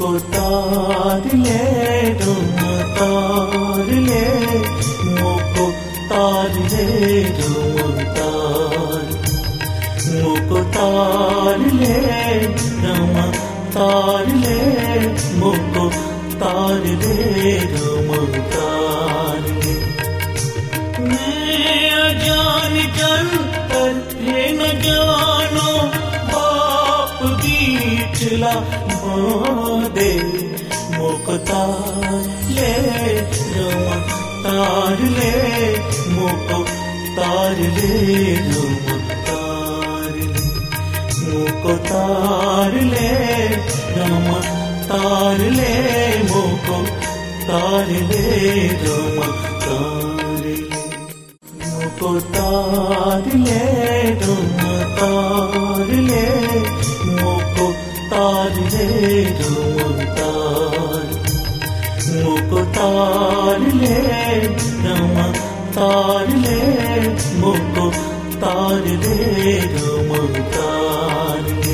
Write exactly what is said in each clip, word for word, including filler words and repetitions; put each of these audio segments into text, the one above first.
मुको तार ले तुम तार ले मुको तार ले तुम तार मुको तार ले तुम तार ले मुको तार ले तुम तार ले मैं अजान जंतर ये न जानो बाप बीचला दे मुको तार ले तुम तार ले मुको तार ले तुम तार ले मुको तार ले तुम तार ले मुको तार ले तुम तार ले मुको तार ले तुम तार ले मुको तार ले तुम तार मुको तार ले तुम तार ले मुको तार ले तुम तार ले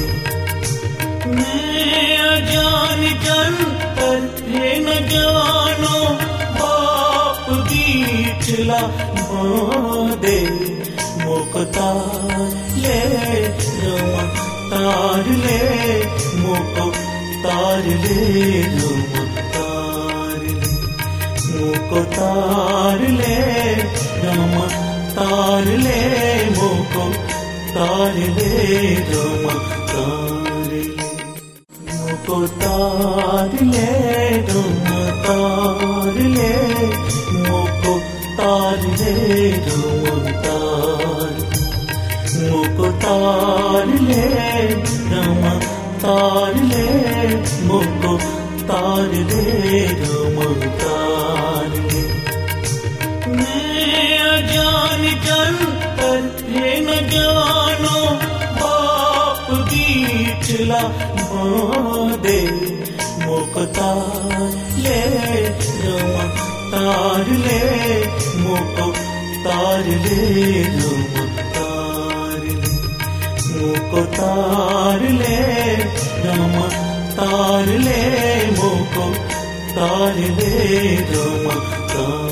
मैं अजान जंतर ये न जानो बाप बीचला दे मुको तार ले तुम तार ले मुको तार ले तुम तार ले मुको तार ले तुम तार ले मुको तार ले तुम तार ले मुको तार ले तुम तार ले मुको तार ले तुम तार मुको तार ले तुम तार ले मुको तार ले तुम तार ले मैं अजान जंतर ये न जानो बाप बीचला दे मुको तार ले तुम तार ले मुको तार ले तुम तार ले मुको तार ले तुम तार ले मुको तार ले तुम तार